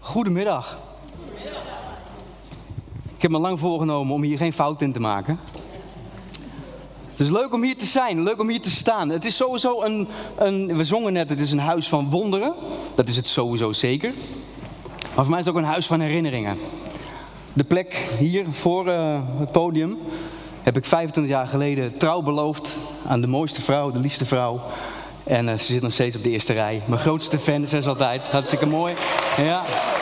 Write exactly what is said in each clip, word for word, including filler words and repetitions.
Goedemiddag. Ik heb me lang voorgenomen om hier geen fout in te maken. Het is leuk om hier te zijn, leuk om hier te staan. Het is sowieso een, een, we zongen net, het is een huis van wonderen. Dat is het sowieso zeker. Maar voor mij is het ook een huis van herinneringen. De plek hier voor uh, het podium heb ik vijfentwintig jaar geleden trouw beloofd aan de mooiste vrouw, de liefste vrouw. En uh, ze zit nog steeds op de eerste rij. Mijn grootste fan is ze altijd. Hartstikke mooi. Ja.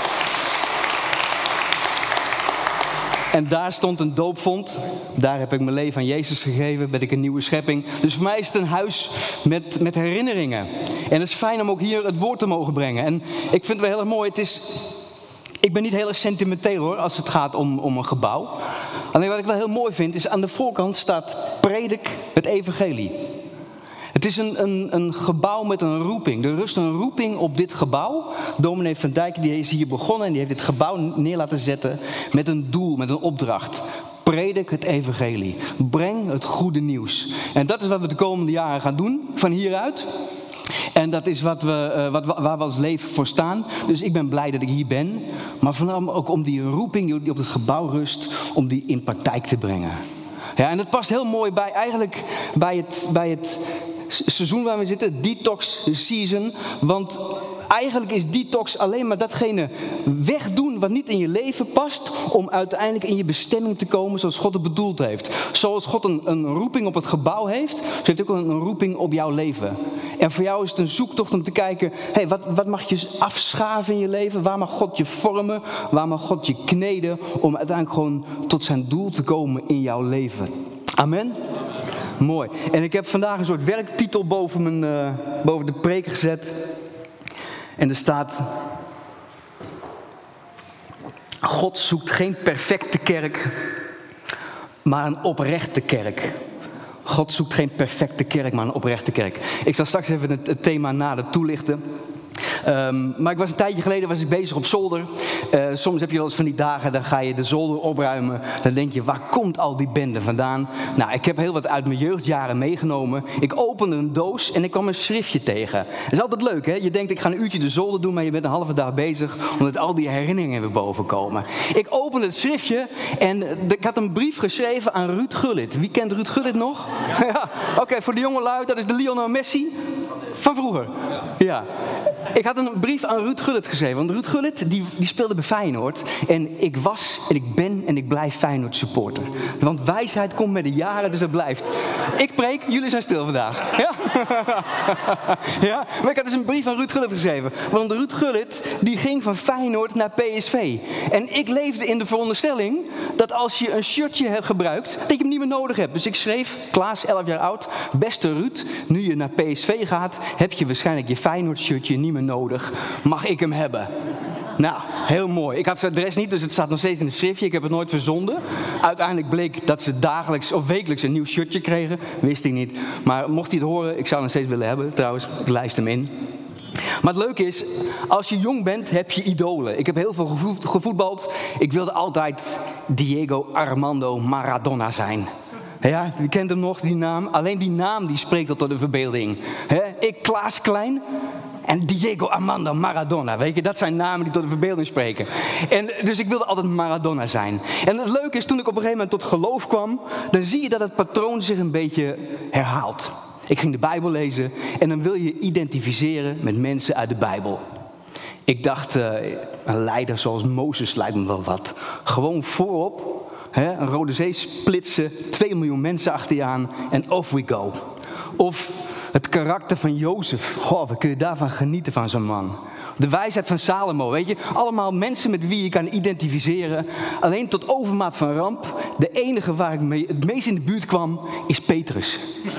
En daar stond een doopvont. Daar heb ik mijn leven aan Jezus gegeven. Ben ik een nieuwe schepping. Dus voor mij is het een huis met, met herinneringen. En het is fijn om ook hier het woord te mogen brengen. En ik vind het wel heel erg mooi. Het is, ik ben niet heel erg sentimenteel hoor, als het gaat om, om een gebouw. Alleen wat ik wel heel mooi vind, is aan de voorkant staat predik het evangelie. Het is een, een, een gebouw met een roeping. Er rust een roeping op dit gebouw. Dominee van Dijk die is hier begonnen en die heeft dit gebouw neer laten zetten met een doel, met een opdracht. Predik het evangelie. Breng het goede nieuws. En dat is wat we de komende jaren gaan doen, van hieruit. En dat is wat we, uh, wat, waar we als leven voor staan. Dus ik ben blij dat ik hier ben. Maar vooral ook om die roeping die op het gebouw rust, om die in praktijk te brengen. Ja, en dat past heel mooi bij, eigenlijk bij het... Bij het seizoen waar we zitten, detox season. Want eigenlijk is detox alleen maar datgene wegdoen wat niet in je leven past, om uiteindelijk in je bestemming te komen zoals God het bedoeld heeft. Zoals God een, een roeping op het gebouw heeft, zo heeft hij ook een, een roeping op jouw leven. En voor jou is het een zoektocht om te kijken, hey, wat, wat mag je afschaven in je leven? Waar mag God je vormen? Waar mag God je kneden? Om uiteindelijk gewoon tot zijn doel te komen in jouw leven. Amen. Mooi. En ik heb vandaag een soort werktitel boven, mijn, uh, boven de preek gezet. En er staat: God zoekt geen perfecte kerk, maar een oprechte kerk. God zoekt geen perfecte kerk, maar een oprechte kerk. Ik zal straks even het, het thema nader toelichten. Um, maar ik was een tijdje geleden was ik bezig op zolder. Uh, soms heb je wel eens van die dagen, dan ga je de zolder opruimen. Dan denk je, waar komt al die bende vandaan? Nou, ik heb heel wat uit mijn jeugdjaren meegenomen. Ik opende een doos en ik kwam een schriftje tegen. Dat is altijd leuk, hè? Je denkt, ik ga een uurtje de zolder doen, maar je bent een halve dag bezig, omdat al die herinneringen weer boven komen. Ik opende het schriftje en ik had een brief geschreven aan Ruud Gullit. Wie kent Ruud Gullit nog? Ja. Ja. Oké, okay, voor de jonge lui, dat is de Lionel Messi van vroeger. Ja. Ik had een brief aan Ruud Gullit geschreven. Want Ruud Gullit, die, die speelde bij Feyenoord. En ik was, en ik ben, en ik blijf Feyenoord supporter. Want wijsheid komt met de jaren, dus dat blijft. Ik preek, jullie zijn stil vandaag. Ja? Ja? Maar ik had dus een brief aan Ruud Gullit geschreven. Want Ruud Gullit, die ging van Feyenoord naar P S V. En ik leefde in de veronderstelling dat als je een shirtje hebt gebruikt, dat je hem niet meer nodig hebt. Dus ik schreef, Klaas, elf jaar oud, beste Ruud, nu je naar P S V gaat, heb je waarschijnlijk je Feyenoord shirtje niet meer nodig. Mag ik hem hebben? Nou, heel mooi. Ik had zijn adres niet, dus het staat nog steeds in het schriftje. Ik heb het nooit verzonden. Uiteindelijk bleek dat ze dagelijks of wekelijks een nieuw shirtje kregen. Wist ik niet. Maar mocht hij het horen, ik zou hem nog steeds willen hebben. Trouwens, ik lijst hem in. Maar het leuke is, als je jong bent, heb je idolen. Ik heb heel veel gevo- gevoetbald. Ik wilde altijd Diego Armando Maradona zijn. Ja, wie kent hem nog, die naam? Alleen die naam die spreekt al tot de verbeelding. He? Ik, Klaas Klein en Diego Armando Maradona. Weet je, dat zijn namen die tot de verbeelding spreken. En dus ik wilde altijd Maradona zijn. En het leuke is, toen ik op een gegeven moment tot geloof kwam, dan zie je dat het patroon zich een beetje herhaalt. Ik ging de Bijbel lezen en dan wil je identificeren met mensen uit de Bijbel. Ik dacht, uh, een leider zoals Mozes lijkt me wel wat. Gewoon voorop. He, een Rode Zee splitsen, twee miljoen mensen achter je aan en off we go. Of het karakter van Jozef. Goh, wat kun je daarvan genieten van zo'n man. De wijsheid van Salomo, weet je. Allemaal mensen met wie je kan identificeren. Alleen tot overmaat van ramp. De enige waar ik mee het meest in de buurt kwam, is Petrus.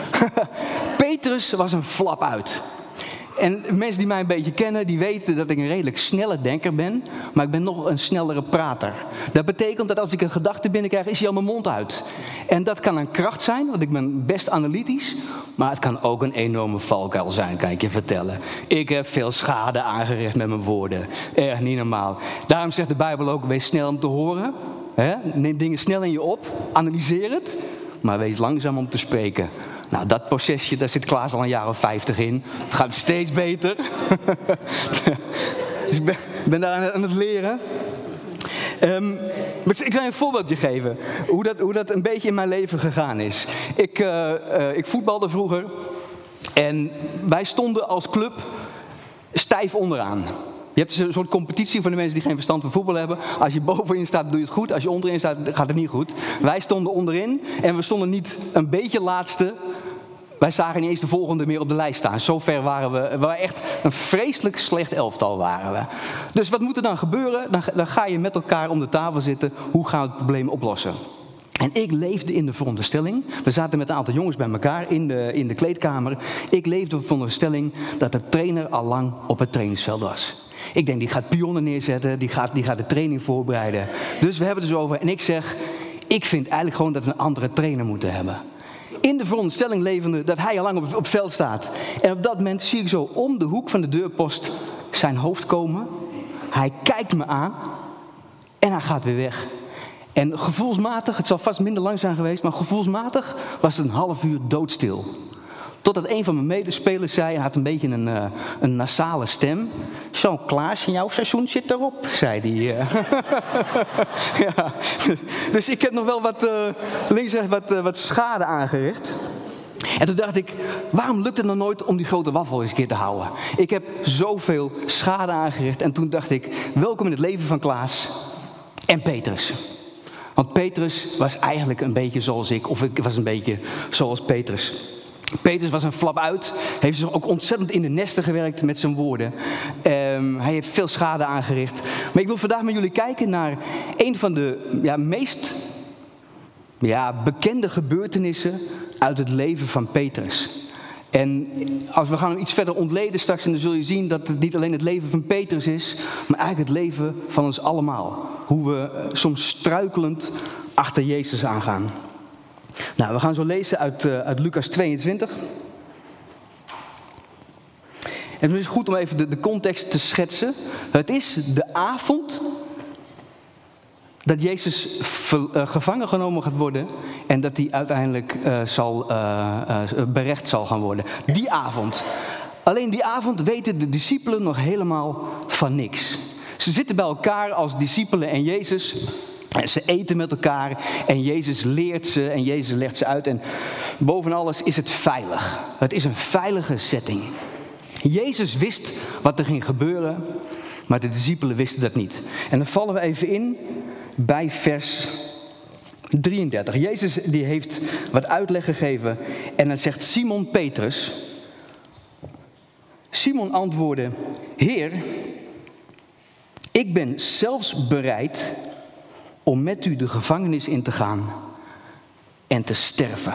Petrus was een flap uit. En mensen die mij een beetje kennen, die weten dat ik een redelijk snelle denker ben. Maar ik ben nog een snellere prater. Dat betekent dat als ik een gedachte binnenkrijg, is hij al mijn mond uit. En dat kan een kracht zijn, want ik ben best analytisch. Maar het kan ook een enorme valkuil zijn, kan ik je vertellen. Ik heb veel schade aangericht met mijn woorden. Erg niet normaal. Daarom zegt de Bijbel ook, wees snel om te horen. He? Neem dingen snel in je op. Analyseer het. Maar wees langzaam om te spreken. Nou, dat procesje, daar zit Klaas al een jaar of vijftig in. Het gaat steeds beter. Dus ik ben, ben daar aan, aan het leren. Um, maar ik zal je een voorbeeldje geven. Hoe dat, hoe dat een beetje in mijn leven gegaan is. Ik, uh, uh, ik voetbalde vroeger. En wij stonden als club stijf onderaan. Je hebt een soort competitie voor de mensen die geen verstand van voetbal hebben. Als je bovenin staat, doe je het goed. Als je onderin staat, gaat het niet goed. Wij stonden onderin en we stonden niet een beetje laatste. Wij zagen niet eens de volgende meer op de lijst staan. Zo ver waren we. We waren echt een vreselijk slecht elftal waren we. Dus wat moet er dan gebeuren? Dan, dan ga je met elkaar om de tafel zitten. Hoe gaan we het probleem oplossen? En ik leefde in de veronderstelling. We zaten met een aantal jongens bij elkaar in de, in de kleedkamer. Ik leefde in de veronderstelling dat de trainer al lang op het trainingsveld was. Ik denk, die gaat pionnen neerzetten, die gaat, die gaat de training voorbereiden. Dus we hebben het dus over. En ik zeg, ik vind eigenlijk gewoon dat we een andere trainer moeten hebben. In de veronderstelling levende dat hij al lang op, op het veld staat. En op dat moment zie ik zo om de hoek van de deurpost zijn hoofd komen. Hij kijkt me aan en hij gaat weer weg. En gevoelsmatig, het zal vast minder lang zijn geweest, maar gevoelsmatig was het een half uur doodstil. Totdat een van mijn medespelers zei, hij had een beetje een, uh, een nasale stem. Zo, Klaas, jouw seizoen zit erop, zei hij. Uh. Ja. Dus ik heb nog wel wat, uh, links en rechts wat, uh, wat schade aangericht. En toen dacht ik, waarom lukt het nou nooit om die grote wafel eens een keer te houden? Ik heb zoveel schade aangericht. En toen dacht ik, welkom in het leven van Klaas en Petrus. Want Petrus was eigenlijk een beetje zoals ik, of ik was een beetje zoals Petrus. Petrus was een flap uit, heeft zich ook ontzettend in de nesten gewerkt met zijn woorden. Um, hij heeft veel schade aangericht. Maar ik wil vandaag met jullie kijken naar een van de ja, meest ja, bekende gebeurtenissen uit het leven van Petrus. En als we gaan hem iets verder ontleden straks, en dan zul je zien dat het niet alleen het leven van Petrus is, maar eigenlijk het leven van ons allemaal. Hoe we soms struikelend achter Jezus aangaan. Nou, we gaan zo lezen uit, uh, uit Lucas tweeëntwintig. En het is goed om even de, de context te schetsen. Het is de avond dat Jezus ver, uh, gevangen genomen gaat worden en dat hij uiteindelijk uh, zal, uh, uh, berecht zal gaan worden. Die avond. Alleen die avond weten de discipelen nog helemaal van niks. Ze zitten bij elkaar als discipelen en Jezus. En ze eten met elkaar en Jezus leert ze en Jezus legt ze uit. En boven alles is het veilig. Het is een veilige setting. Jezus wist wat er ging gebeuren, maar de discipelen wisten dat niet. En dan vallen we even in bij vers drieëndertig. Jezus die heeft wat uitleg gegeven en dan zegt Simon Petrus. Simon antwoordde, Heer, ik ben zelfs bereid om met u de gevangenis in te gaan en te sterven.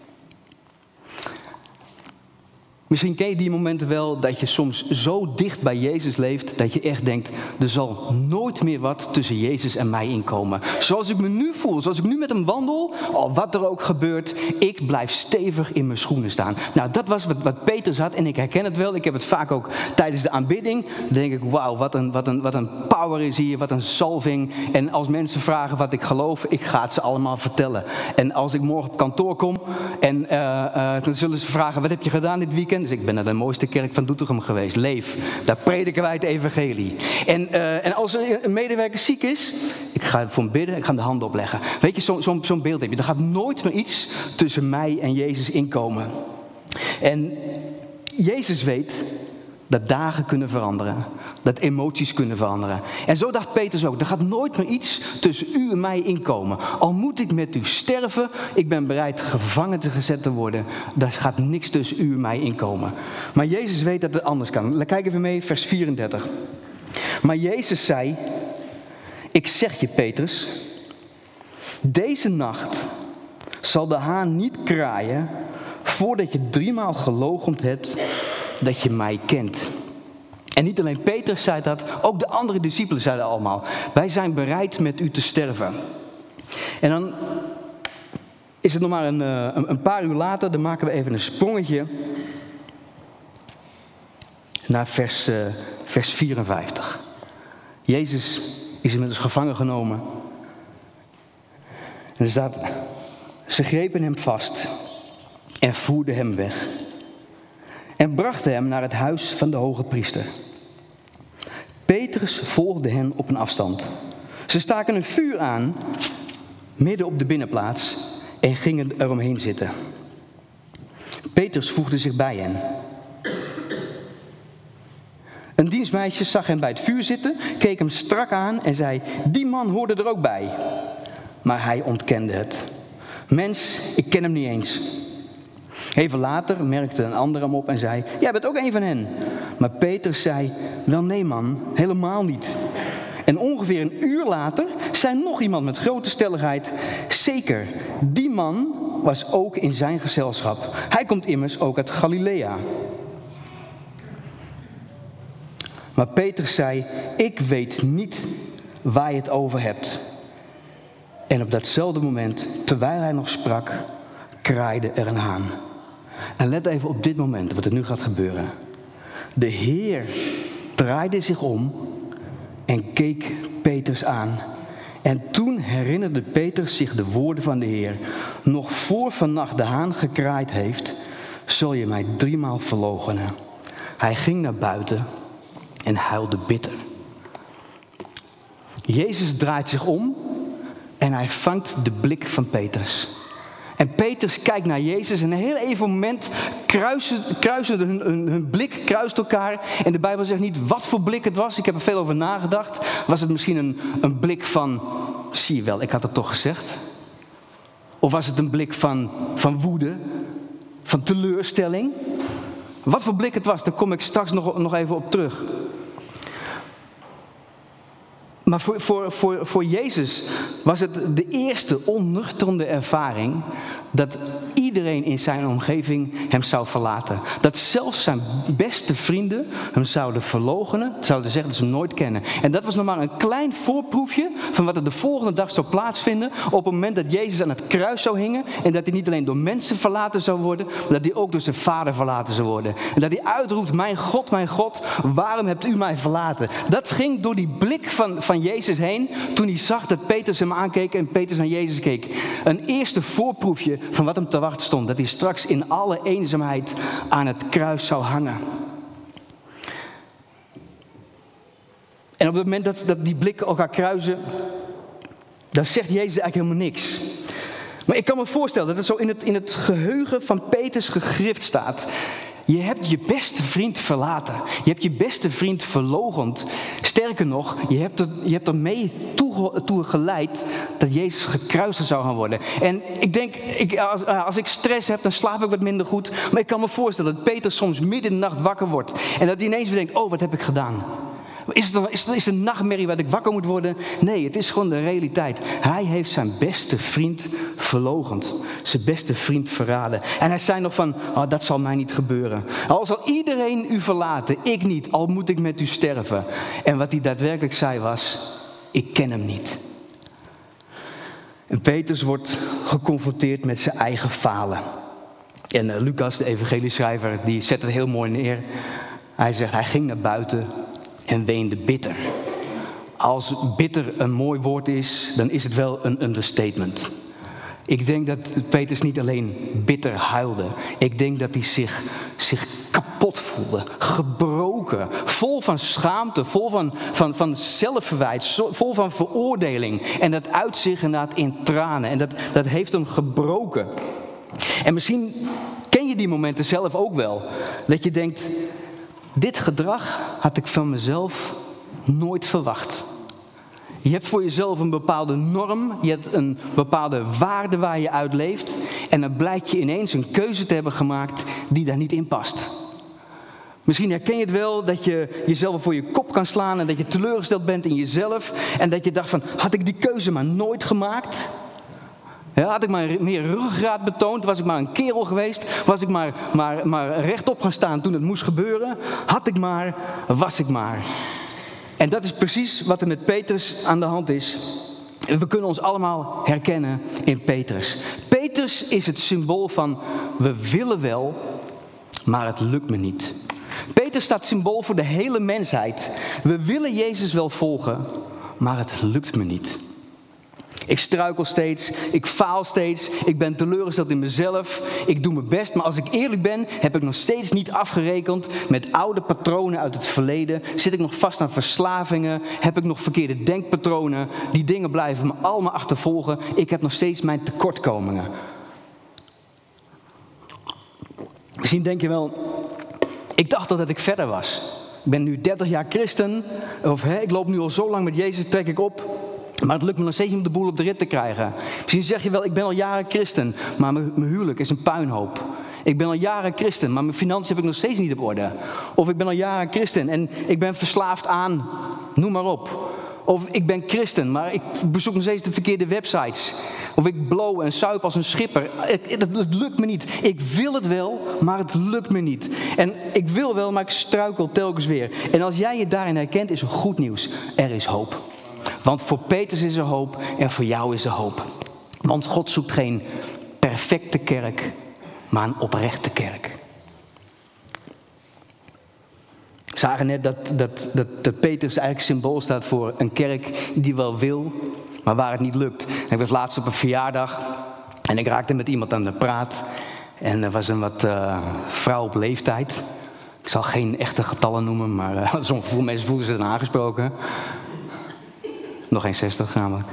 Misschien ken je die momenten wel dat je soms zo dicht bij Jezus leeft dat je echt denkt, er zal nooit meer wat tussen Jezus en mij inkomen. Zoals ik me nu voel, zoals ik nu met hem wandel, al wat er ook gebeurt, ik blijf stevig in mijn schoenen staan. Nou, dat was wat, wat Petrus had en ik herken het wel. Ik heb het vaak ook tijdens de aanbidding. Dan denk ik, wauw, wat een, wat, een, wat een power is hier, wat een salving. En als mensen vragen wat ik geloof, ik ga het ze allemaal vertellen. En als ik morgen op kantoor kom en uh, uh, dan zullen ze vragen, wat heb je gedaan dit weekend? Dus ik ben naar de mooiste kerk van Doetinchem geweest. Leef. Daar prediken wij het evangelie. En, uh, en als er een medewerker ziek is, ik ga voor hem bidden, ik ga hem de handen opleggen. Weet je, zo, zo, zo'n beeld heb je. Er gaat nooit meer iets tussen mij en Jezus inkomen. En Jezus weet dat dagen kunnen veranderen. Dat emoties kunnen veranderen. En zo dacht Petrus ook. Er gaat nooit meer iets tussen u en mij inkomen. Al moet ik met u sterven. Ik ben bereid gevangen te gezet te worden. Daar gaat niks tussen u en mij inkomen. Maar Jezus weet dat het anders kan. Kijk even mee, vers vierendertig. Maar Jezus zei, ik zeg je Petrus, deze nacht zal de haan niet kraaien voordat je driemaal geloochend hebt dat je mij kent. En niet alleen Petrus zei dat, ook de andere discipelen zeiden allemaal, wij zijn bereid met u te sterven. En dan is het nog maar een, een paar uur later, dan maken we even een sprongetje naar vers, uh, vers vierenvijftig. Jezus is inmiddels gevangen genomen. En er staat, ze grepen hem vast en voerden hem weg. En brachten hem naar het huis van de hoge priester. Petrus Petrus volgde hen op een afstand. Ze staken een vuur aan, midden op de binnenplaats, en gingen eromheen zitten. Petrus voegde zich bij hen. Een dienstmeisje zag hem bij het vuur zitten, keek hem strak aan en zei: die man hoorde er ook bij. Maar hij ontkende het. Mens, ik ken hem niet eens. Even later merkte een ander hem op en zei: jij bent ook een van hen. Maar Petrus zei: wel nee man, helemaal niet. En ongeveer een uur later zei nog iemand met grote stelligheid: zeker, die man was ook in zijn gezelschap. Hij komt immers ook uit Galilea. Maar Petrus zei: ik weet niet waar je het over hebt. En op datzelfde moment, terwijl hij nog sprak, kraaide er een haan. En let even op dit moment, wat er nu gaat gebeuren. De Heer draaide zich om en keek Petrus aan. En toen herinnerde Petrus zich de woorden van de Heer: nog voor vannacht de haan gekraaid heeft, zul je mij driemaal verloochenen. Hij ging naar buiten en huilde bitter. Jezus draait zich om en hij vangt de blik van Petrus. En Petrus kijkt naar Jezus en een heel even moment kruisen, kruisen hun, hun, hun blik kruist elkaar. En de Bijbel zegt niet wat voor blik het was. Ik heb er veel over nagedacht. Was het misschien een, een blik van: zie je wel, ik had het toch gezegd? Of was het een blik van, van woede, van teleurstelling? Wat voor blik het was, daar kom ik straks nog, nog even op terug. Maar voor, voor, voor, voor Jezus was het de eerste onnuchterende ervaring dat iedereen in zijn omgeving hem zou verlaten. Dat zelfs zijn beste vrienden hem zouden verloochenen, zouden zeggen dat ze hem nooit kennen. En dat was nog maar een klein voorproefje van wat er de volgende dag zou plaatsvinden op het moment dat Jezus aan het kruis zou hingen. En dat hij niet alleen door mensen verlaten zou worden, maar dat hij ook door zijn Vader verlaten zou worden. En dat hij uitroept: mijn God, mijn God, waarom hebt u mij verlaten? Dat ging door die blik van, van Jezus heen toen hij zag dat Petrus hem aankeek en Petrus naar Jezus keek. Een eerste voorproefje van wat hem te wachten stond. Dat hij straks in alle eenzaamheid aan het kruis zou hangen. En op het moment dat, dat die blikken elkaar kruisen, dan zegt Jezus eigenlijk helemaal niks. Maar ik kan me voorstellen dat het zo in het, in het geheugen van Petrus gegrift staat. Je hebt je beste vriend verlaten. Je hebt je beste vriend verloochend. Sterker nog, je hebt er, je hebt er mee toe, toe geleid dat Jezus gekruisigd zou gaan worden. En ik denk, ik, als, als ik stress heb, dan slaap ik wat minder goed. Maar ik kan me voorstellen dat Petrus soms midden in de nacht wakker wordt. En dat hij ineens weer denkt: oh, wat heb ik gedaan? Is het, een, is, het, is het een nachtmerrie waar ik wakker moet worden? Nee, het is gewoon de realiteit. Hij heeft zijn beste vriend verloochend. Zijn beste vriend verraden. En hij zei nog van: oh, dat zal mij niet gebeuren. Al zal iedereen u verlaten, ik niet, al moet ik met u sterven. En wat hij daadwerkelijk zei was: ik ken hem niet. En Petrus wordt geconfronteerd met zijn eigen falen. En uh, Lucas, de evangelieschrijver, die zet het heel mooi neer. Hij zegt: hij ging naar buiten en weende bitter. Als bitter een mooi woord is, dan is het wel een understatement. Ik denk dat Petrus niet alleen bitter huilde. Ik denk dat hij zich, zich kapot voelde. Gebroken. Vol van schaamte. Vol van, van, van zelfverwijt. Vol van veroordeling. En dat uit zich inderdaad in tranen. En dat, dat heeft hem gebroken. En misschien ken je die momenten zelf ook wel. Dat je denkt: dit gedrag had ik van mezelf nooit verwacht. Je hebt voor jezelf een bepaalde norm, je hebt een bepaalde waarde waar je uit leeft. En dan blijkt je ineens een keuze te hebben gemaakt die daar niet in past. Misschien herken je het wel dat je jezelf voor je kop kan slaan en dat je teleurgesteld bent in jezelf. En dat je dacht van: had ik die keuze maar nooit gemaakt? Ja, had ik maar meer ruggengraat betoond, was ik maar een kerel geweest, was ik maar, maar, maar rechtop gaan staan toen het moest gebeuren, had ik maar, was ik maar. En dat is precies wat er met Petrus aan de hand is. We kunnen ons allemaal herkennen in Petrus. Petrus is het symbool van: we willen wel, maar het lukt me niet. Petrus staat symbool voor de hele mensheid. We willen Jezus wel volgen, maar het lukt me niet. Ik struikel steeds, ik faal steeds, ik ben teleurgesteld in mezelf, ik doe mijn best. Maar als ik eerlijk ben, heb ik nog steeds niet afgerekend met oude patronen uit het verleden. Zit ik nog vast aan verslavingen, heb ik nog verkeerde denkpatronen. Die dingen blijven me allemaal achtervolgen. Ik heb nog steeds mijn tekortkomingen. Misschien denk je wel, ik dacht dat ik verder was. Ik ben nu dertig jaar christen, of hè, ik loop nu al zo lang met Jezus, trek ik op. Maar het lukt me nog steeds niet om de boel op de rit te krijgen. Misschien zeg je wel, ik ben al jaren christen, maar mijn, mijn huwelijk is een puinhoop. Ik ben al jaren christen, maar mijn financiën heb ik nog steeds niet op orde. Of ik ben al jaren christen en ik ben verslaafd aan, noem maar op. Of ik ben christen, maar ik bezoek nog steeds de verkeerde websites. Of ik blow en suip als een schipper. Het, het, het lukt me niet. Ik wil het wel, maar het lukt me niet. En ik wil wel, maar ik struikel telkens weer. En als jij je daarin herkent, is er goed nieuws. Er is hoop. Want voor Petrus is er hoop en voor jou is er hoop. Want God zoekt geen perfecte kerk, maar een oprechte kerk. We zagen net dat, dat, dat, dat Petrus eigenlijk symbool staat voor een kerk die wel wil, maar waar het niet lukt. En ik was laatst op een verjaardag en ik raakte met iemand aan de praat. En er was een wat uh, vrouw op leeftijd. Ik zal geen echte getallen noemen, maar uh, sommige mensen voelden zich dan aangesproken. Nog geen zestig namelijk.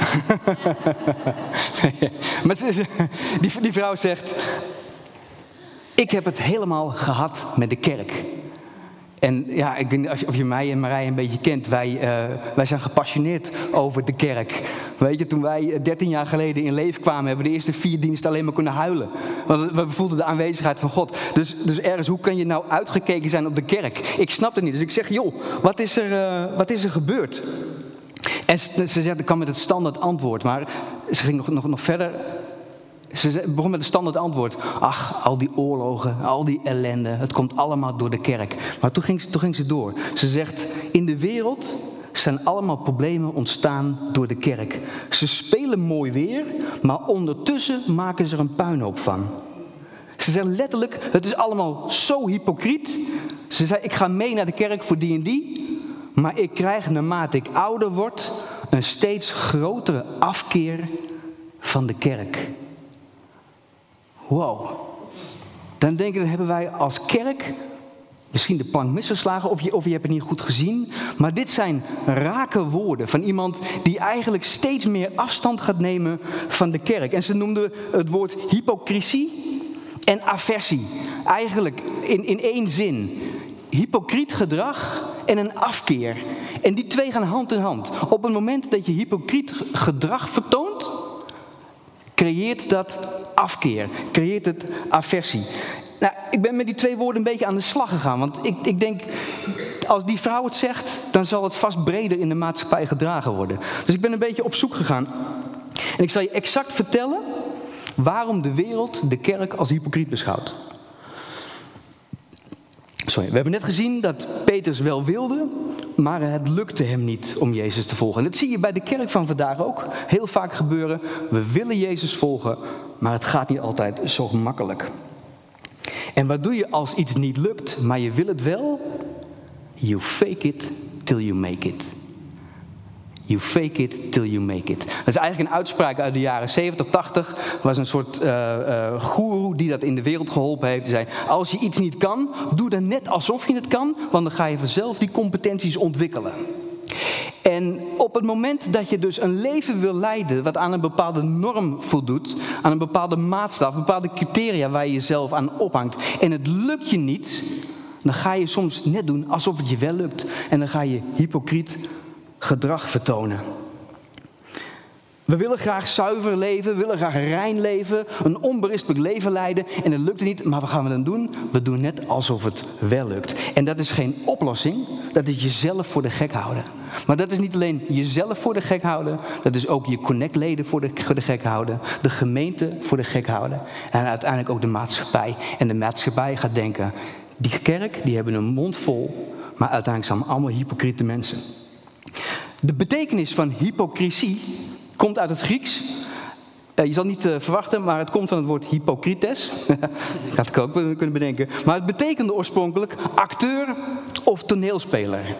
Maar die, die vrouw zegt, ik heb het helemaal gehad met de kerk. En ja, ik weet niet of je mij en Marije een beetje kent. Wij, uh, wij zijn gepassioneerd over de kerk. Weet je, toen wij dertien jaar geleden in leven kwamen, hebben we de eerste vier diensten alleen maar kunnen huilen. Want we voelden de aanwezigheid van God. Dus, dus ergens, hoe kan je nou uitgekeken zijn op de kerk? Ik snap het niet. Dus ik zeg, joh, wat is er, uh, wat is er gebeurd? En ze, ze zegt, ik kan met het standaard antwoord. Maar ze ging nog, nog, nog verder. Ze begon met het standaard antwoord. Ach, al die oorlogen, al die ellende. Het komt allemaal door de kerk. Maar toen ging, ze, toen ging ze door. Ze zegt, in de wereld zijn allemaal problemen ontstaan door de kerk. Ze spelen mooi weer, maar ondertussen maken ze er een puinhoop van. Ze zegt letterlijk, het is allemaal zo hypocriet. Ze zei, ik ga mee naar de kerk voor die en die. Maar ik krijg, naarmate ik ouder word, een steeds grotere afkeer van de kerk. Wow. Dan denk ik, dan hebben wij als kerk misschien de plank misgeslagen, of je, of je hebt het niet goed gezien. Maar dit zijn rake woorden van iemand die eigenlijk steeds meer afstand gaat nemen van de kerk. En ze noemden het woord hypocrisie en aversie. Eigenlijk in, in één zin. Hypocriet gedrag en een afkeer. En die twee gaan hand in hand. Op het moment dat je hypocriet gedrag vertoont, creëert dat afkeer, creëert het aversie. Nou, ik ben met die twee woorden een beetje aan de slag gegaan. Want ik, ik denk, als die vrouw het zegt, dan zal het vast breder in de maatschappij gedragen worden. Dus ik ben een beetje op zoek gegaan. En ik zal je exact vertellen waarom de wereld de kerk als hypocriet beschouwt. Sorry, we hebben net gezien dat Petrus wel wilde, maar het lukte hem niet om Jezus te volgen. En dat zie je bij de kerk van vandaag ook heel vaak gebeuren. We willen Jezus volgen, maar het gaat niet altijd zo makkelijk. En wat doe je als iets niet lukt, maar je wil het wel? You fake it till you make it. You fake it till you make it. Dat is eigenlijk een uitspraak uit de jaren zeventig, tachtig. Er was een soort uh, uh, goeroe die dat in de wereld geholpen heeft. Die zei, als je iets niet kan, doe dan net alsof je het kan. Want dan ga je vanzelf die competenties ontwikkelen. En op het moment dat je dus een leven wil leiden wat aan een bepaalde norm voldoet, aan een bepaalde maatstaf, bepaalde criteria waar je jezelf aan ophangt, en het lukt je niet, dan ga je soms net doen alsof het je wel lukt. En dan ga je hypocriet gedrag vertonen. We willen graag zuiver leven, we willen graag rein leven, een onberispelijk leven leiden. En het lukt niet, maar wat gaan we dan doen? We doen net alsof het wel lukt. En dat is geen oplossing, dat is jezelf voor de gek houden. Maar dat is niet alleen jezelf voor de gek houden, dat is ook je connectleden voor de, voor de gek houden, de gemeente voor de gek houden en uiteindelijk ook de maatschappij. En de maatschappij gaat denken, die kerk, die hebben een mond vol, maar uiteindelijk zijn we allemaal hypocriete mensen. De betekenis van hypocrisie komt uit het Grieks. Uh, je zal niet uh, verwachten, maar het komt van het woord hypocrites. Ik had het ook kunnen bedenken. Maar het betekende oorspronkelijk acteur of toneelspeler.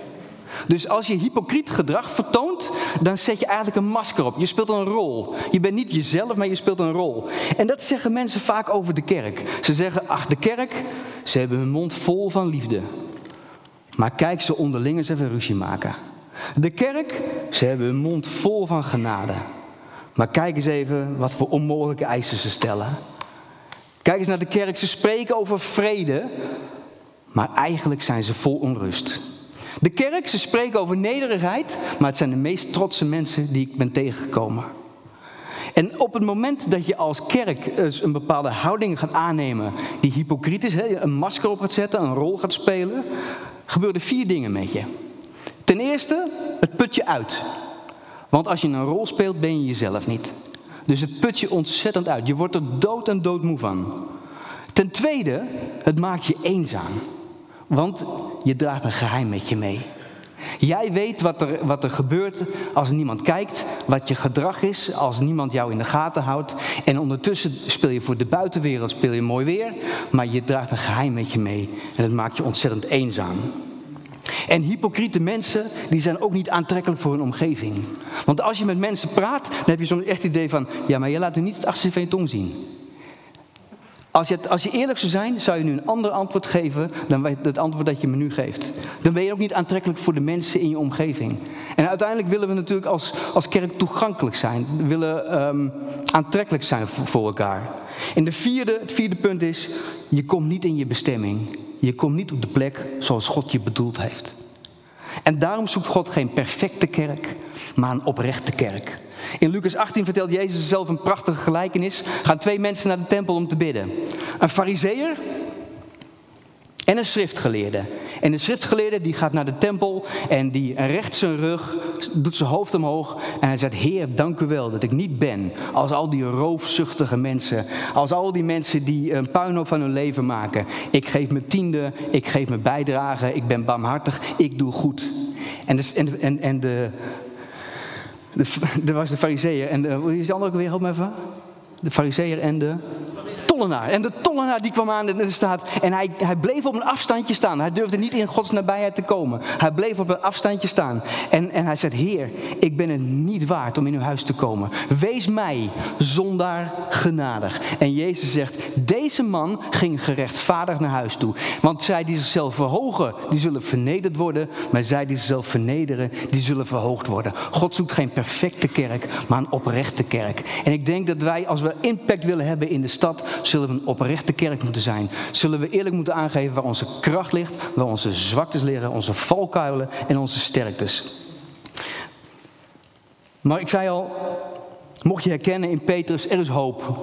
Dus als je hypocriet gedrag vertoont, dan zet je eigenlijk een masker op. Je speelt een rol. Je bent niet jezelf, maar je speelt een rol. En dat zeggen mensen vaak over de kerk. Ze zeggen, ach, de kerk, ze hebben hun mond vol van liefde. Maar kijk, ze onderling eens even ruzie maken. De kerk, ze hebben hun mond vol van genade. Maar kijk eens even wat voor onmogelijke eisen ze stellen. Kijk eens naar de kerk, ze spreken over vrede, maar eigenlijk zijn ze vol onrust. De kerk, ze spreken over nederigheid, maar het zijn de meest trotse mensen die ik ben tegengekomen. En op het moment dat je als kerk een bepaalde houding gaat aannemen die hypocriet is, een masker op gaat zetten, een rol gaat spelen, gebeuren vier dingen met je. Ten eerste, het put je uit. Want als je een rol speelt, ben je jezelf niet. Dus het put je ontzettend uit. Je wordt er dood en doodmoe van. Ten tweede, het maakt je eenzaam. Want je draagt een geheim met je mee. Jij weet wat er, wat er gebeurt als niemand kijkt, wat je gedrag is, als niemand jou in de gaten houdt. En ondertussen speel je voor de buitenwereld, speel je mooi weer, maar je draagt een geheim met je mee. En het maakt je ontzettend eenzaam. En hypocriete mensen, die zijn ook niet aantrekkelijk voor hun omgeving. Want als je met mensen praat, dan heb je zo'n echt idee van, ja, maar je laat nu niet het achterste van je tong zien. Als je, als je eerlijk zou zijn, zou je nu een ander antwoord geven dan het antwoord dat je me nu geeft. Dan ben je ook niet aantrekkelijk voor de mensen in je omgeving. En uiteindelijk willen we natuurlijk als, als kerk toegankelijk zijn. We willen um, aantrekkelijk zijn voor, voor elkaar. En de vierde, het vierde punt is, je komt niet in je bestemming. Je komt niet op de plek zoals God je bedoeld heeft. En daarom zoekt God geen perfecte kerk, maar een oprechte kerk. In Lucas achttien vertelt Jezus zelf een prachtige gelijkenis. Gaan twee mensen naar de tempel om te bidden. Een farizeeër en een schriftgeleerde. En de schriftgeleerde die gaat naar de tempel en die recht zijn rug, doet zijn hoofd omhoog. En hij zegt, Heer, dank u wel dat ik niet ben als al die roofzuchtige mensen. Als al die mensen die een puinhoop van hun leven maken. Ik geef mijn tiende, ik geef mijn bijdrage, ik ben barmhartig, ik doe goed. En de... En, en, en de Er was de farizeeër en de, hoe is de andere ook weer, help me even. De farizeeër en de tollenaar. En de tollenaar die kwam aan en er staat. En hij, hij bleef op een afstandje staan. Hij durfde niet in Gods nabijheid te komen. Hij bleef op een afstandje staan. En, en hij zegt, Heer, ik ben het niet waard om in uw huis te komen. Wees mij, zondaar, genadig. En Jezus zegt, deze man ging gerechtvaardigd naar huis toe. Want zij die zichzelf verhogen, die zullen vernederd worden. Maar zij die zichzelf vernederen, die zullen verhoogd worden. God zoekt geen perfecte kerk, maar een oprechte kerk. En ik denk dat wij, als we impact willen hebben in de stad, zullen we een oprechte kerk moeten zijn. Zullen we eerlijk moeten aangeven waar onze kracht ligt, waar onze zwaktes liggen, onze valkuilen en onze sterktes. Maar ik zei al, mocht je herkennen in Petrus, er is hoop.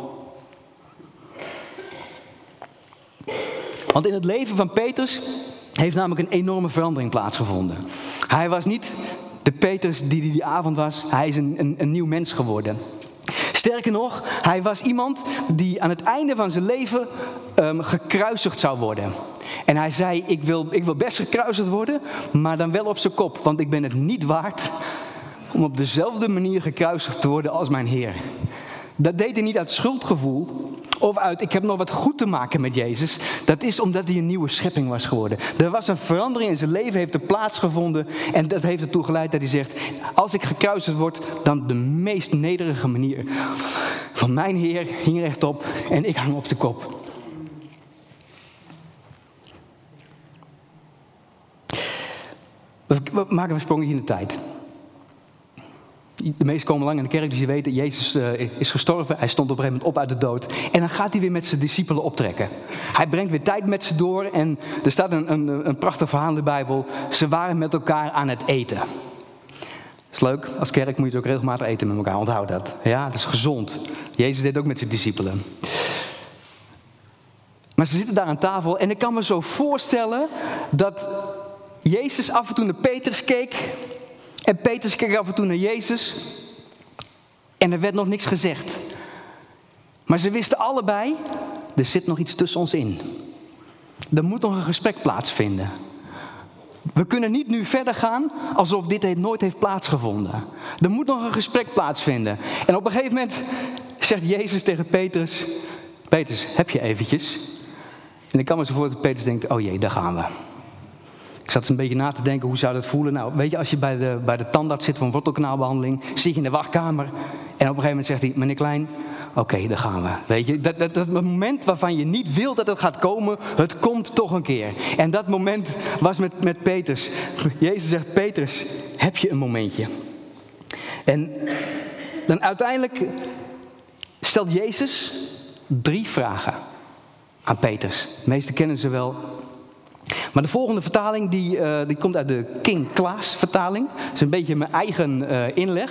Want in het leven van Petrus heeft namelijk een enorme verandering plaatsgevonden. Hij was niet de Petrus die die, die avond was, hij is een, een, een nieuw mens geworden. Sterker nog, hij was iemand die aan het einde van zijn leven um, gekruisigd zou worden. En hij zei, ik wil, ik wil best gekruisigd worden, maar dan wel op zijn kop. Want ik ben het niet waard om op dezelfde manier gekruisigd te worden als mijn Heer. Dat deed hij niet uit schuldgevoel of uit, ik heb nog wat goed te maken met Jezus. Dat is omdat hij een nieuwe schepping was geworden. Er was een verandering in zijn leven, heeft er plaatsgevonden. En dat heeft ertoe geleid dat hij zegt, als ik gekruisigd word, dan de meest nederige manier. Van mijn Heer hing rechtop en ik hang op de kop. We maken een sprongetje in de tijd. De meesten komen lang in de kerk, dus je weet dat Jezus uh, is gestorven. Hij stond op een gegeven moment op uit de dood. En dan gaat hij weer met zijn discipelen optrekken. Hij brengt weer tijd met ze door. En er staat een, een, een prachtig verhaal in de Bijbel. Ze waren met elkaar aan het eten. Dat is leuk. Als kerk moet je ook regelmatig eten met elkaar. Onthoud dat. Ja, dat is gezond. Jezus deed ook met zijn discipelen. Maar ze zitten daar aan tafel. En ik kan me zo voorstellen dat Jezus af en toe naar Petrus keek. En Petrus keek af en toe naar Jezus. En er werd nog niks gezegd. Maar ze wisten allebei, er zit nog iets tussen ons in. Er moet nog een gesprek plaatsvinden. We kunnen niet nu verder gaan alsof dit nooit heeft plaatsgevonden. Er moet nog een gesprek plaatsvinden. En op een gegeven moment zegt Jezus tegen Petrus, Petrus, heb je eventjes? En ik kan me zo voor dat Petrus denkt, oh jee, daar gaan we. Ik zat eens een beetje na te denken, hoe zou dat voelen? Nou, weet je, als je bij de, bij de tandarts zit voor een wortelkanaalbehandeling, zit je in de wachtkamer en op een gegeven moment zegt hij, meneer Klein, oké, okay, daar gaan we. Weet je, dat, dat, dat moment waarvan je niet wil dat het gaat komen, het komt toch een keer. En dat moment was met, met Petrus. Jezus zegt, Petrus, heb je een momentje? En dan uiteindelijk stelt Jezus drie vragen aan Petrus. De meesten kennen ze wel. Maar de volgende vertaling die, uh, die komt uit de King Klaas vertaling. Dat is een beetje mijn eigen uh, inleg.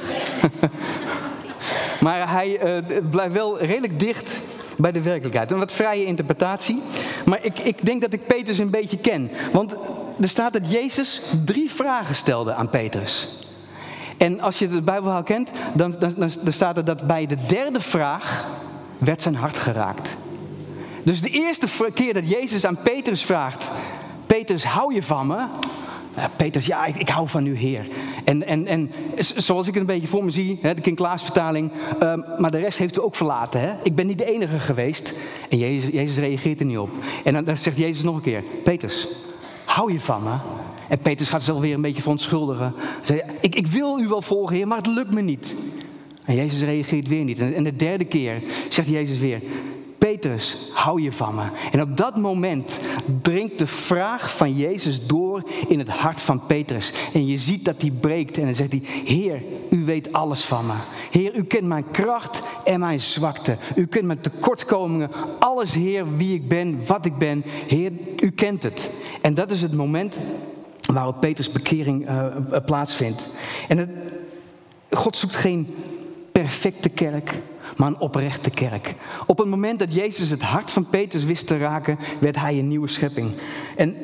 Maar hij uh, blijft wel redelijk dicht bij de werkelijkheid. Een wat vrije interpretatie. Maar ik, ik denk dat ik Petrus een beetje ken. Want er staat dat Jezus drie vragen stelde aan Petrus. En als je de Bijbelverhaal kent, dan, dan, dan, dan staat er dat bij de derde vraag werd zijn hart geraakt. Dus de eerste keer dat Jezus aan Petrus vraagt, Petrus, hou je van me? Uh, Petrus, ja, ik, ik hou van u, Heer. En, en, en zoals ik het een beetje voor me zie, hè, de King Klaas vertaling, uh, maar de rest heeft u ook verlaten. Hè? Ik ben niet de enige geweest. En Jezus, Jezus reageert er niet op. En dan, dan zegt Jezus nog een keer, Petrus, hou je van me? En Petrus gaat zichzelf weer een beetje verontschuldigen. Hij zegt, ik, ik wil u wel volgen, Heer, maar het lukt me niet. En Jezus reageert weer niet. En, en de derde keer zegt Jezus weer, Petrus, hou je van me? En op dat moment dringt de vraag van Jezus door in het hart van Petrus. En je ziet dat hij breekt en dan zegt hij, Heer, u weet alles van me. Heer, u kent mijn kracht en mijn zwakte. U kent mijn tekortkomingen. Alles, Heer, wie ik ben, wat ik ben. Heer, u kent het. En dat is het moment waarop Petrus bekering uh, plaatsvindt. En het, God zoekt geen perfecte kerk, maar een oprechte kerk. Op het moment dat Jezus het hart van Petrus wist te raken, werd hij een nieuwe schepping. En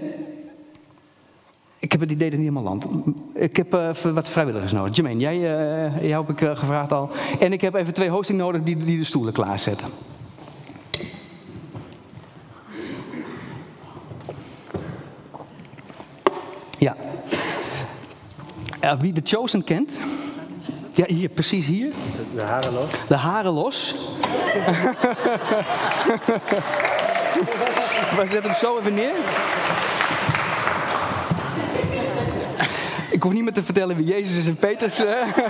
ik heb het idee dat niet helemaal land. Ik heb uh, wat vrijwilligers nodig. Jermaine, jij, uh, jou heb ik uh, gevraagd al. En ik heb even twee hosting nodig die, die de stoelen klaarzetten. Ja. Uh, wie de Chosen kent. Ja, hier, precies hier. De haren los. De haren los. We zetten hem zo even neer. Ik hoef niet meer te vertellen wie Jezus is en Petrus.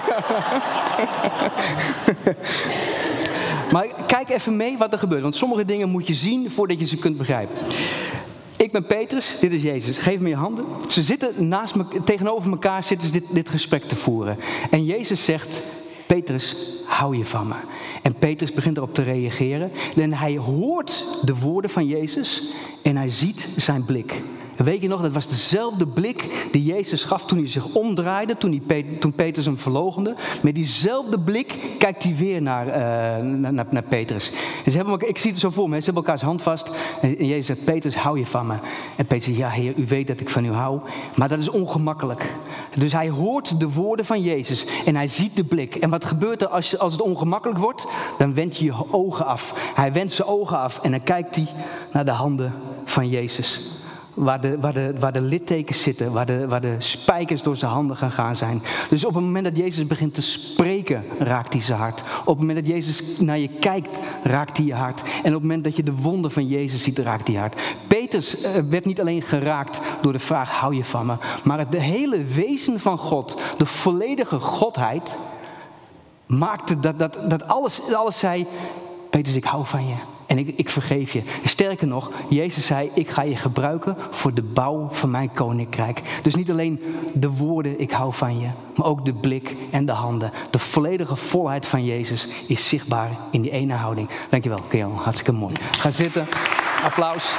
Maar kijk even mee wat er gebeurt. Want sommige dingen moet je zien voordat je ze kunt begrijpen. Ik ben Petrus, dit is Jezus. Geef me je handen. Ze zitten naast me, tegenover elkaar zitten ze dit, dit gesprek te voeren. En Jezus zegt, Petrus, hou je van me. En Petrus begint erop te reageren. En hij hoort de woorden van Jezus en hij ziet zijn blik. En weet je nog, dat was dezelfde blik die Jezus gaf toen hij zich omdraaide, toen, hij, toen Petrus hem verloochende. Met diezelfde blik kijkt hij weer naar, uh, naar, naar Petrus. En ze hebben elkaar, ik zie het zo voor me, ze hebben elkaars hand vast. En, en Jezus zegt, Petrus, hou je van me? En Petrus zegt, ja Heer, u weet dat ik van u hou. Maar dat is ongemakkelijk. Dus hij hoort de woorden van Jezus en hij ziet de blik. En wat gebeurt er als, als het ongemakkelijk wordt? Dan wend je je ogen af. Hij wendt zijn ogen af en dan kijkt hij naar de handen van Jezus. Waar de, waar, de, waar de littekens zitten, waar de, waar de spijkers door zijn handen gegaan zijn. Dus op het moment dat Jezus begint te spreken, raakt hij zijn hart. Op het moment dat Jezus naar je kijkt, raakt hij je hart. En op het moment dat je de wonden van Jezus ziet, raakt hij je hart. Petrus uh, werd niet alleen geraakt door de vraag, hou je van me? Maar het de hele wezen van God, de volledige Godheid, maakte dat, dat, dat alles, alles zei, Petrus, ik hou van je. En ik, ik vergeef je. Sterker nog, Jezus zei, ik ga je gebruiken voor de bouw van mijn koninkrijk. Dus niet alleen de woorden, ik hou van je, maar ook de blik en de handen. De volledige volheid van Jezus is zichtbaar in die ene houding. Dankjewel, Keon. Hartstikke mooi. Ga zitten. Applaus.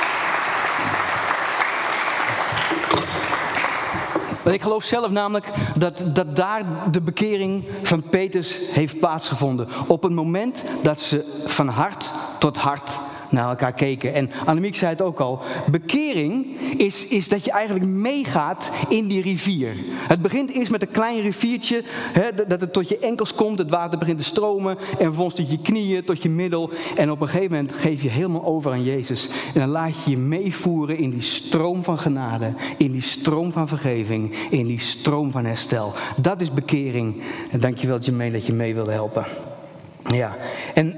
Want ik geloof zelf namelijk dat, dat daar de bekering van Petrus heeft plaatsgevonden. Op het moment dat ze van hart tot hart naar elkaar keken. En Annemiek zei het ook al. Bekering is, is dat je eigenlijk meegaat in die rivier. Het begint eerst met een klein riviertje. Hè, dat het tot je enkels komt. Het water begint te stromen. En vervolgens tot je knieën, tot je middel. En op een gegeven moment geef je helemaal over aan Jezus. En dan laat je je meevoeren in die stroom van genade. In die stroom van vergeving. In die stroom van herstel. Dat is bekering. En dankjewel Jermaine dat je mee wilde helpen. Ja, en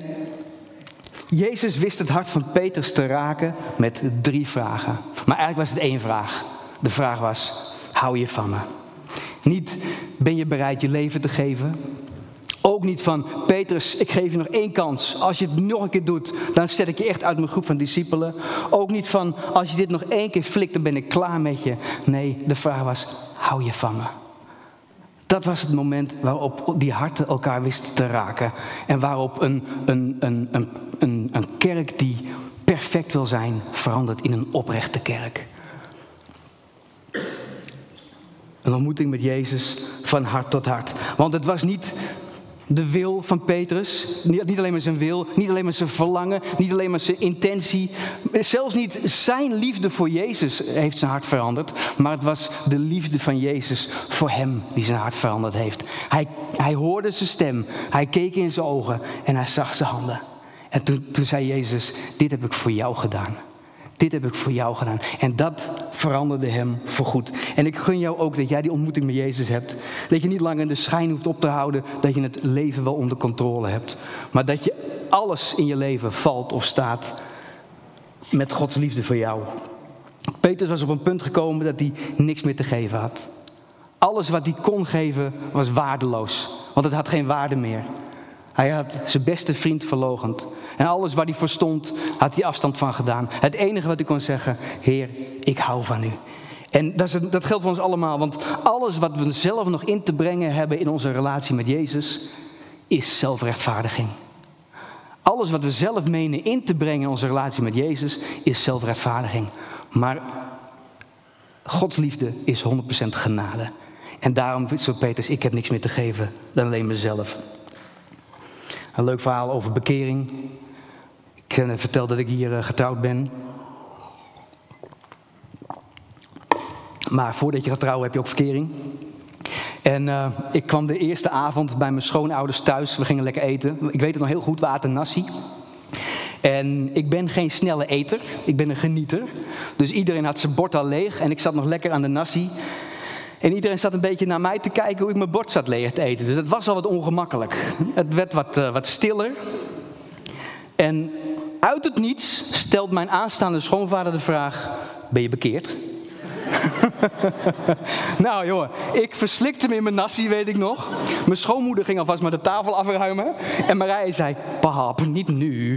Jezus wist het hart van Petrus te raken met drie vragen. Maar eigenlijk was het één vraag. De vraag was, hou je van me? Niet, ben je bereid je leven te geven? Ook niet van, Petrus, ik geef je nog één kans. Als je het nog een keer doet, dan zet ik je echt uit mijn groep van discipelen. Ook niet van, als je dit nog één keer flikt, dan ben ik klaar met je. Nee, de vraag was, hou je van me? Dat was het moment waarop die harten elkaar wisten te raken. En waarop een, een, een, een, een, een kerk die perfect wil zijn, verandert in een oprechte kerk. Een ontmoeting met Jezus van hart tot hart. Want het was niet de wil van Petrus. Niet, niet alleen maar zijn wil, niet alleen maar zijn verlangen, niet alleen maar zijn intentie. Zelfs niet zijn liefde voor Jezus heeft zijn hart veranderd. Maar het was de liefde van Jezus voor hem die zijn hart veranderd heeft. Hij, hij hoorde zijn stem, hij keek in zijn ogen en hij zag zijn handen. En toen, toen zei Jezus, dit heb ik voor jou gedaan. Dit heb ik voor jou gedaan. En dat veranderde hem voorgoed. En ik gun jou ook dat jij die ontmoeting met Jezus hebt. Dat je niet langer de schijn hoeft op te houden dat je het leven wel onder controle hebt. Maar dat je alles in je leven valt of staat met Gods liefde voor jou. Petrus was op een punt gekomen dat hij niks meer te geven had. Alles wat hij kon geven was waardeloos. Want het had geen waarde meer. Hij had zijn beste vriend verloochend. En alles waar hij voor stond, had hij afstand van gedaan. Het enige wat hij kon zeggen, Heer, ik hou van u. En dat, is, dat geldt voor ons allemaal. Want alles wat we zelf nog in te brengen hebben in onze relatie met Jezus, is zelfrechtvaardiging. Alles wat we zelf menen in te brengen in onze relatie met Jezus, is zelfrechtvaardiging. Maar Gods liefde is honderd procent genade. En daarom zegt Petrus, ik heb niks meer te geven dan alleen mezelf. Een leuk verhaal over bekering. Ik vertel dat ik hier getrouwd ben. Maar voordat je gaat trouwen heb je ook verkering. En uh, ik kwam de eerste avond bij mijn schoonouders thuis. We gingen lekker eten. Ik weet het nog heel goed, we aten nasi. En ik ben geen snelle eter. Ik ben een genieter. Dus iedereen had zijn bord al leeg. En ik zat nog lekker aan de nasi. En iedereen zat een beetje naar mij te kijken hoe ik mijn bord zat leeg te eten. Dus het was al wat ongemakkelijk. Het werd wat, uh, wat stiller. En uit het niets stelt mijn aanstaande schoonvader de vraag, ben je bekeerd? Nou jongen, ik verslikte me in mijn nasi, weet ik nog. Mijn schoonmoeder ging alvast maar de tafel afruimen. En Marije zei, pap, niet nu.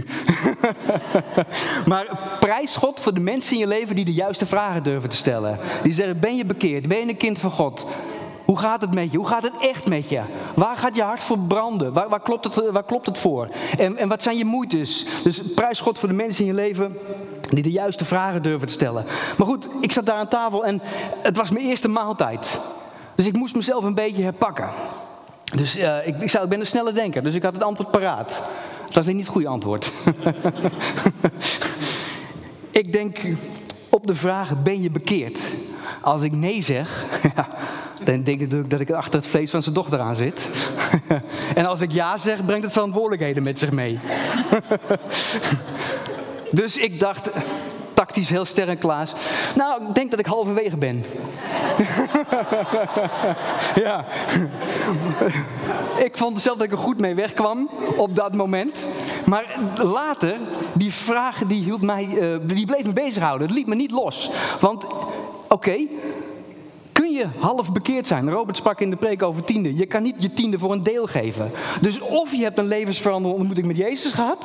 Maar prijs God voor de mensen in je leven die de juiste vragen durven te stellen. Die zeggen, ben je bekeerd? Ben je een kind van God? Hoe gaat het met je? Hoe gaat het echt met je? Waar gaat je hart voor branden? Waar, waar, klopt, het, waar klopt het voor? En, en wat zijn je moeites? Dus prijs God voor de mensen in je leven die de juiste vragen durven te stellen. Maar goed, ik zat daar aan tafel en het was mijn eerste maaltijd. Dus ik moest mezelf een beetje herpakken. Dus uh, ik, ik, zou, ik ben een snelle denker, dus ik had het antwoord paraat. Het was niet het goede antwoord. Ik denk op de vraag, ben je bekeerd? Als ik nee zeg, ja, dan denk ik natuurlijk dat ik achter het vlees van zijn dochter aan zit. En als ik ja zeg, brengt het verantwoordelijkheden met zich mee. Dus ik dacht, tactisch heel sterk, Klaas. Nou, ik denk dat ik halverwege ben. Ja. Ik vond zelf dat ik er goed mee wegkwam op dat moment. Maar later, die vraag die hield mij, uh, die bleef me bezighouden. Het liet me niet los. Want, oké, okay, kun je half bekeerd zijn? Robert sprak in de preek over tiende. Je kan niet je tiende voor een deel geven. Dus of je hebt een levensveranderende ontmoeting met Jezus gehad,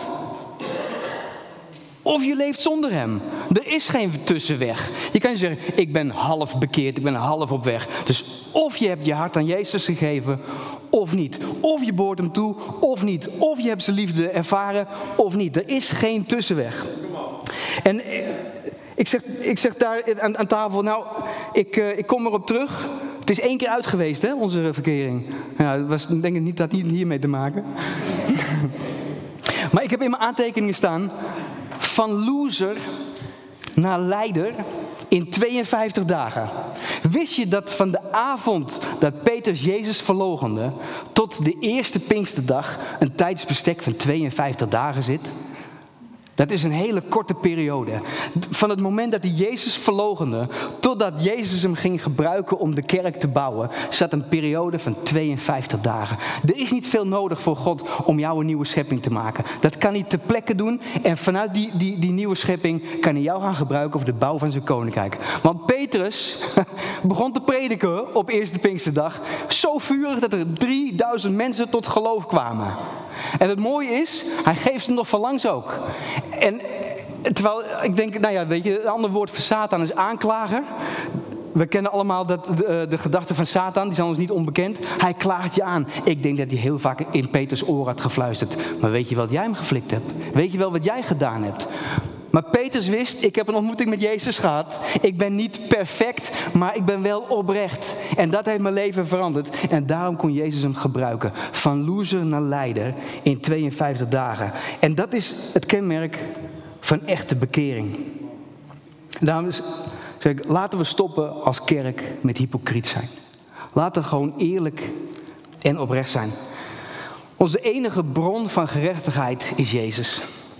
of je leeft zonder hem. Er is geen tussenweg. Je kan zeggen, ik ben half bekeerd, ik ben half op weg. Dus of je hebt je hart aan Jezus gegeven, of niet. Of je behoort hem toe, of niet. Of je hebt zijn liefde ervaren, of niet. Er is geen tussenweg. En ik zeg, ik zeg daar aan, aan tafel, nou, ik, uh, ik kom erop terug. Het is één keer uit geweest, hè, onze verkering. Ja, dat was denk ik niet dat niet hiermee te maken. Maar ik heb in mijn aantekeningen staan, van loser naar leider in tweeënvijftig dagen. Wist je dat van de avond dat Petrus Jezus verloochende tot de eerste Pinksterdag een tijdsbestek van tweeënvijftig dagen zit? Dat is een hele korte periode. Van het moment dat hij Jezus verloochende, totdat Jezus hem ging gebruiken om de kerk te bouwen, zat een periode van tweeënvijftig dagen. Er is niet veel nodig voor God om jou een nieuwe schepping te maken. Dat kan hij ter plekke doen en vanuit die, die, die nieuwe schepping kan hij jou gaan gebruiken voor de bouw van zijn koninkrijk. Want Petrus begon te prediken op eerste Pinksterdag zo vurig dat er drieduizend mensen tot geloof kwamen. En het mooie is, hij geeft ze nog van langs ook. En terwijl ik denk, nou ja, weet je, een ander woord voor Satan is aanklager. We kennen allemaal dat, de, de gedachten van Satan, die zijn ons niet onbekend. Hij klaagt je aan. Ik denk dat hij heel vaak in Peters oor had gefluisterd. Maar weet je wat jij hem geflikt hebt? Weet je wel wat jij gedaan hebt? Maar Petrus wist, ik heb een ontmoeting met Jezus gehad. Ik ben niet perfect, maar ik ben wel oprecht. En dat heeft mijn leven veranderd. En daarom kon Jezus hem gebruiken. Van loser naar leider in tweeënvijftig dagen. En dat is het kenmerk van echte bekering. Daarom is, zeg ik, laten we stoppen als kerk met hypocriet zijn. Laten we gewoon eerlijk en oprecht zijn. Onze enige bron van gerechtigheid is Jezus.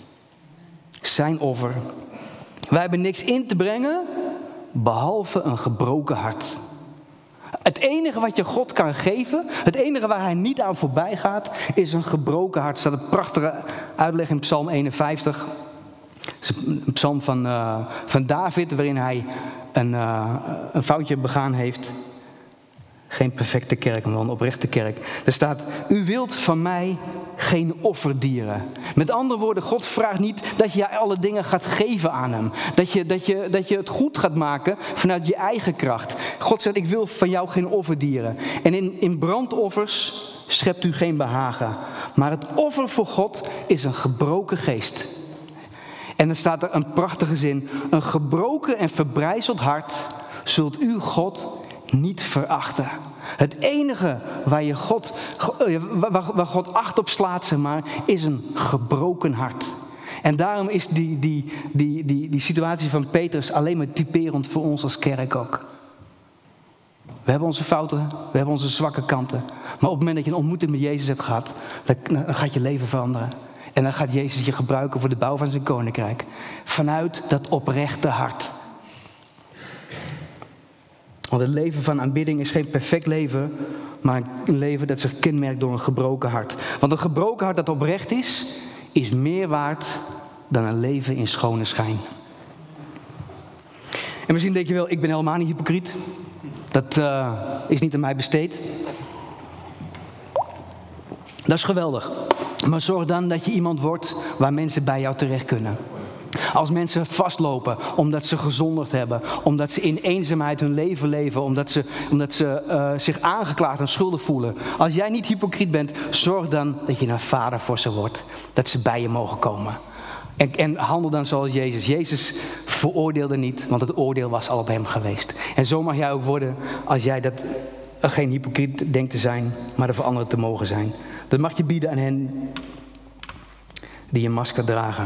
Zijn offer. Wij hebben niks in te brengen, behalve een gebroken hart. Het enige wat je God kan geven, het enige waar hij niet aan voorbij gaat, is een gebroken hart. Er staat een prachtige uitleg in Psalm eenenvijftig. Dat is een psalm van, uh, van David, waarin hij een, uh, een foutje begaan heeft. Geen perfecte kerk, maar wel een oprechte kerk. Er staat, u wilt van mij geen offerdieren. Met andere woorden, God vraagt niet dat je alle dingen gaat geven aan hem. Dat je, dat je, dat je het goed gaat maken vanuit je eigen kracht. God zegt, ik wil van jou geen offerdieren. En in, in brandoffers schept u geen behagen. Maar het offer voor God is een gebroken geest. En dan staat er een prachtige zin. Een gebroken en verbrijzeld hart zult u God niet verachten. Het enige waar, je God, waar, waar God acht op slaat, zeg maar, is een gebroken hart. En daarom is die, die, die, die, die situatie van Petrus alleen maar typerend voor ons als kerk ook. We hebben onze fouten, we hebben onze zwakke kanten. Maar op het moment dat je een ontmoeting met Jezus hebt gehad, dan gaat je leven veranderen. En dan gaat Jezus je gebruiken voor de bouw van zijn koninkrijk. Vanuit dat oprechte hart. Want het leven van aanbidding is geen perfect leven, maar een leven dat zich kenmerkt door een gebroken hart. Want een gebroken hart dat oprecht is, is meer waard dan een leven in schone schijn. En misschien denk je wel, ik ben helemaal niet hypocriet. Dat uh, is niet aan mij besteed. Dat is geweldig. Maar zorg dan dat je iemand wordt waar mensen bij jou terecht kunnen. Als mensen vastlopen omdat ze gezondigd hebben, omdat ze in eenzaamheid hun leven leven, omdat ze, omdat ze uh, zich aangeklaagd en schuldig voelen. Als jij niet hypocriet bent, zorg dan dat je een vader voor ze wordt. Dat ze bij je mogen komen. En, en handel dan zoals Jezus. Jezus veroordeelde niet, want het oordeel was al op hem geweest. En zo mag jij ook worden als jij dat uh, geen hypocriet denkt te zijn, maar er voor anderen te mogen zijn. Dat mag je bieden aan hen die een masker dragen.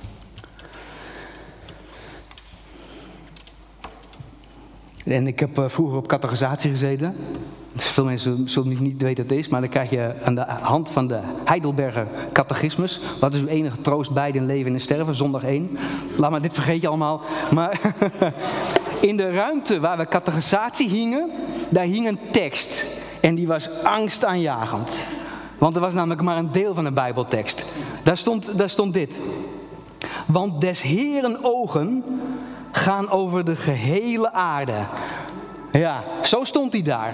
En ik heb uh, vroeger op catechisatie gezeten. Veel mensen zullen niet weten wat het is, maar dan krijg je aan de hand van de Heidelberger catechismus. Wat is uw enige troost bij in leven en in sterven? Zondag één. Laat maar, dit vergeet je allemaal. Maar in de ruimte waar we catechisatie hingen, daar hing een tekst. En die was angstaanjagend. Want er was namelijk maar een deel van de Bijbeltekst. Daar stond, daar stond dit. Want des Heeren ogen gaan over de gehele aarde. Ja, zo stond hij daar.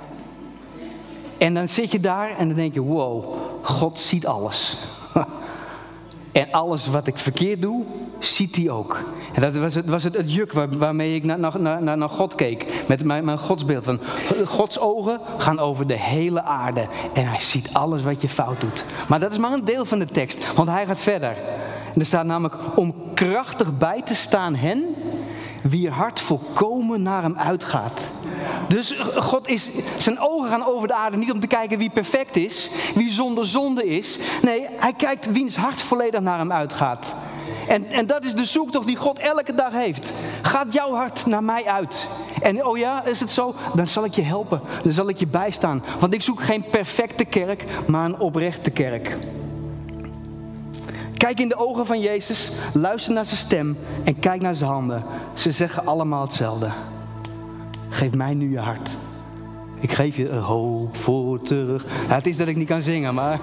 En dan zit je daar en dan denk je, wow, God ziet alles. En alles wat ik verkeerd doe, ziet hij ook. En dat was het, was het, het juk waar, waarmee ik naar, naar, naar, naar God keek. Met mijn, mijn godsbeeld. Van, Gods ogen gaan over de hele aarde. En hij ziet alles wat je fout doet. Maar dat is maar een deel van de tekst. Want hij gaat verder. En er staat namelijk, om krachtig bij te staan hen, wier hart volkomen naar hem uitgaat. Dus God is, zijn ogen gaan over de aarde niet om te kijken wie perfect is, wie zonder zonde is. Nee, hij kijkt wiens hart volledig naar hem uitgaat. En, en dat is de zoektocht die God elke dag heeft. Gaat jouw hart naar mij uit? En oh ja, is het zo? Dan zal ik je helpen. Dan zal ik je bijstaan. Want ik zoek geen perfecte kerk, maar een oprechte kerk. Kijk in de ogen van Jezus, luister naar zijn stem en kijk naar zijn handen. Ze zeggen allemaal hetzelfde. Geef mij nu je hart. Ik geef je een hoop voor terug. Ja, het is dat ik niet kan zingen, maar...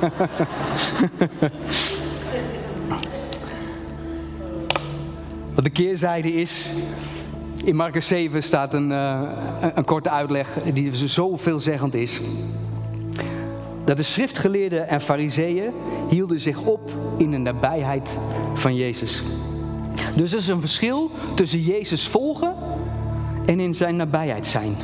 Wat de keerzijde is... In Marcus zeven staat een, uh, een, een korte uitleg die zo veelzeggend is. Dat de schriftgeleerden en fariseeën hielden zich op in de nabijheid van Jezus. Dus er is een verschil tussen Jezus volgen en in zijn nabijheid zijn.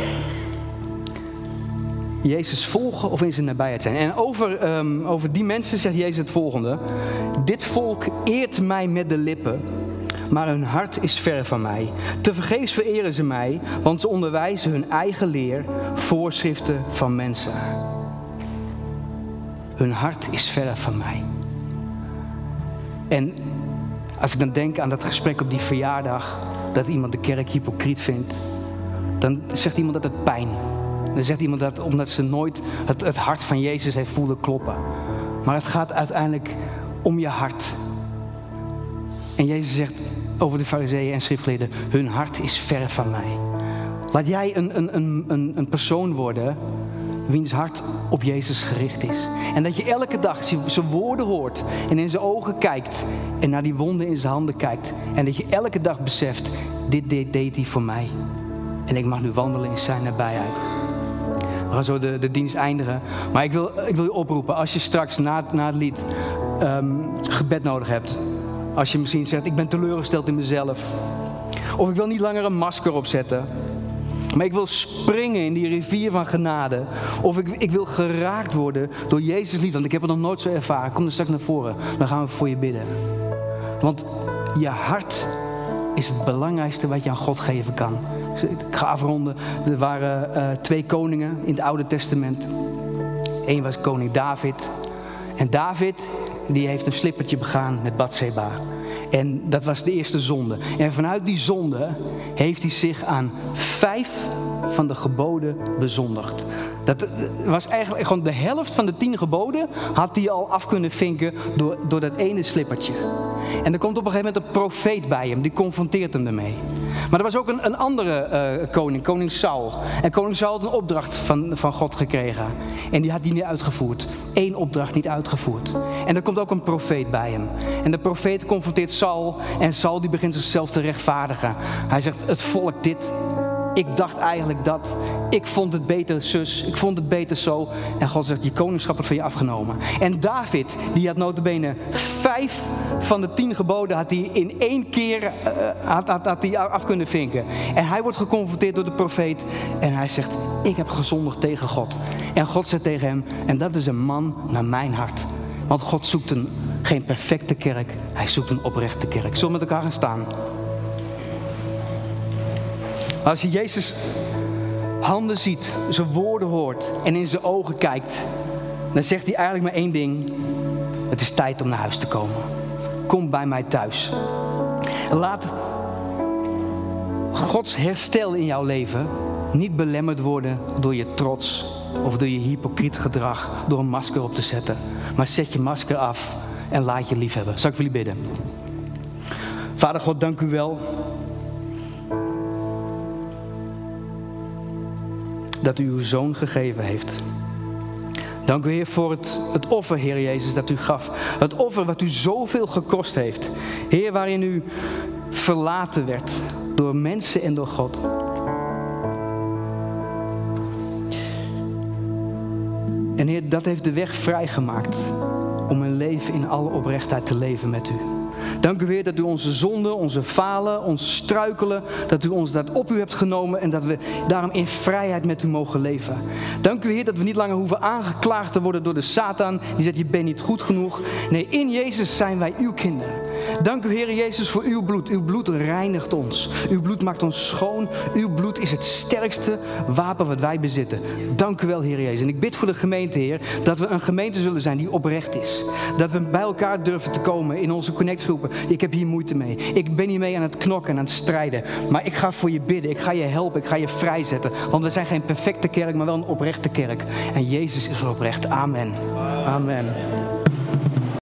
Jezus volgen of in zijn nabijheid zijn. En over, um, over die mensen zegt Jezus het volgende. Dit volk eert mij met de lippen, maar hun hart is ver van mij. Tevergeefs vereren ze mij, want ze onderwijzen hun eigen leer, voorschriften van mensen. Hun hart is ver van mij. En als ik dan denk aan dat gesprek op die verjaardag, dat iemand de kerk hypocriet vindt, dan zegt iemand dat het pijn. Dan zegt iemand dat omdat ze nooit het, het hart van Jezus heeft voelen kloppen. Maar het gaat uiteindelijk om je hart. En Jezus zegt over de fariseeën en schriftgeleerden, hun hart is ver van mij. Laat jij een, een, een, een, een persoon worden wiens hart op Jezus gericht is. En dat je elke dag zijn woorden hoort en in zijn ogen kijkt en naar die wonden in zijn handen kijkt. En dat je elke dag beseft, dit deed, deed hij voor mij. En ik mag nu wandelen in zijn nabijheid. We gaan zo de, de dienst eindigen. Maar ik wil, ik wil je oproepen, als je straks na, na het lied um, gebed nodig hebt. Als je misschien zegt, ik ben teleurgesteld in mezelf. Of ik wil niet langer een masker opzetten. Maar ik wil springen in die rivier van genade. Of ik, ik wil geraakt worden door Jezus liefde. Want ik heb het nog nooit zo ervaren. Kom er straks naar voren. Dan gaan we voor je bidden. Want je hart is het belangrijkste wat je aan God geven kan. Ik ga afronden. Er waren uh, twee koningen in het Oude Testament. Eén was koning David. En David, die heeft een slippertje begaan met Batseba. En dat was de eerste zonde. En vanuit die zonde heeft hij zich aan vijf van de geboden bezondigd. Dat was eigenlijk gewoon de helft van de tien geboden had hij al af kunnen vinken door, door dat ene slippertje. En er komt op een gegeven moment een profeet bij hem, die confronteert hem ermee. Maar er was ook een, een andere uh, koning, koning Saul. En koning Saul had een opdracht van, van God gekregen. En die had hij niet uitgevoerd. Eén opdracht niet uitgevoerd. En er komt ook een profeet bij hem. En de profeet confronteert Saul. En Saul die begint zichzelf te rechtvaardigen. Hij zegt, het volk dit. Ik dacht eigenlijk dat. Ik vond het beter zus. Ik vond het beter zo. En God zegt, je koningschap wordt van je afgenomen. En David, die had nota bene vijf van de tien geboden had hij in één keer uh, had, had, had hij af kunnen vinken. En hij wordt geconfronteerd door de profeet. En hij zegt, ik heb gezondigd tegen God. En God zegt tegen hem, en dat is een man naar mijn hart. Want God zoekt een, geen perfecte kerk. Hij zoekt een oprechte kerk. Zullen we met elkaar gaan staan? Als je Jezus handen ziet, zijn woorden hoort en in zijn ogen kijkt, dan zegt hij eigenlijk maar één ding. Het is tijd om naar huis te komen. Kom bij mij thuis. Laat Gods herstel in jouw leven niet belemmerd worden door je trots of door je hypocriet gedrag, door een masker op te zetten. Maar zet je masker af en laat je lief hebben. Zal ik voor jullie bidden? Vader God, dank u wel dat u uw zoon gegeven heeft. Dank u, Heer, voor het, het offer, Heer Jezus, dat u gaf. Het offer wat u zoveel gekost heeft. Heer, waarin u verlaten werd door mensen en door God. En Heer, dat heeft de weg vrijgemaakt om een leven in alle oprechtheid te leven met u. Dank u, Heer, dat u onze zonden, onze falen, ons struikelen, dat u ons dat op u hebt genomen en dat we daarom in vrijheid met u mogen leven. Dank u, Heer, dat we niet langer hoeven aangeklaagd te worden door de Satan, die zegt, je bent niet goed genoeg. Nee, in Jezus zijn wij uw kinderen. Dank u, Heer Jezus, voor uw bloed. Uw bloed reinigt ons. Uw bloed maakt ons schoon. Uw bloed is het sterkste wapen wat wij bezitten. Dank u wel, Heer Jezus. En ik bid voor de gemeente, Heer, dat we een gemeente zullen zijn die oprecht is. Dat we bij elkaar durven te komen in onze connectgroepen. Ik heb hier moeite mee. Ik ben hiermee aan het knokken en aan het strijden. Maar ik ga voor je bidden. Ik ga je helpen. Ik ga je vrijzetten. Want we zijn geen perfecte kerk, maar wel een oprechte kerk. En Jezus is oprecht. Amen. Amen.